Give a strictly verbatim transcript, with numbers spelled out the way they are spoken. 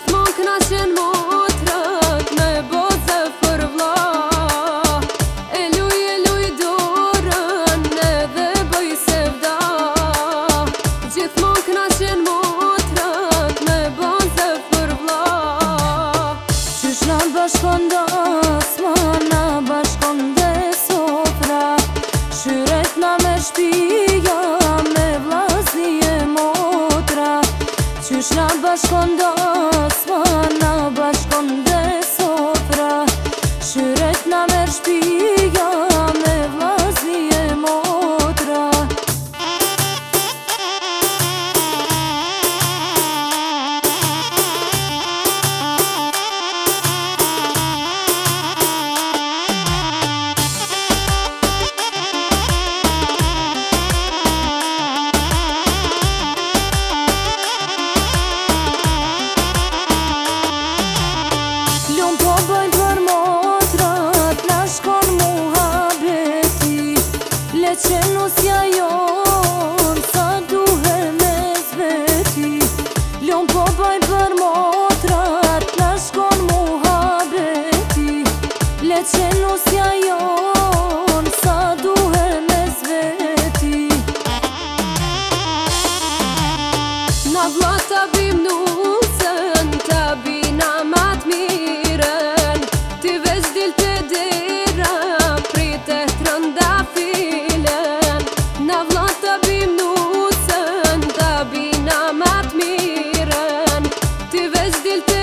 Gjithmon knaqen motrat me boze për vlla. E luj, e luj dorën edhe bëj sevda. Gjithmon knaqen motrat me boze për vlla. Qysh na bashkon dasma, na bashkon dhe sofra. Shyret na me shpija, me vlazni e motra. Qysh na bashkon dasma, na bashkon dhe sofra. Shyret na me shpija, me vlazni e motra. Lum po bëjnë për motrat, na shkon muhabeti. Le qenusja jon, sa duhe me zveti. Lum po bëjnë për motrat, na shkon muhabeti. Le qenusja jon, sa duhe me zveti. Na vlla ta bim nucen, ta bina mat miren. Ti veç dil të dera, prite trëndafilen. Na vlla ta bim nucen, ta bina mat miren. Ti veç dil të